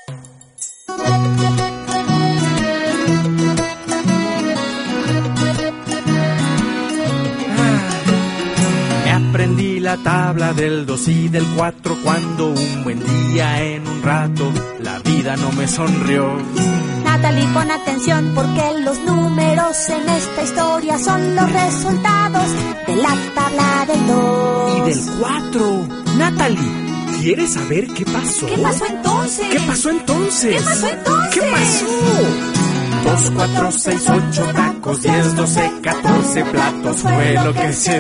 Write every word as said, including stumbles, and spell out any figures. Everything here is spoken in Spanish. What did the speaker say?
Me aprendí la tabla del dos y del cuatro cuando un buen día en un rato la vida no me sonrió. Natalie, pon atención porque los números en esta historia son los resultados de la tabla del dos. Y del cuatro. Natalie, ¿quieres saber qué pasó? ¿Qué pasó entonces? ¿Qué pasó entonces? ¿Qué pasó entonces? ¿Qué pasó? Dos, cuatro, seis, ocho tacos, diez, doce, catorce platos fue lo que se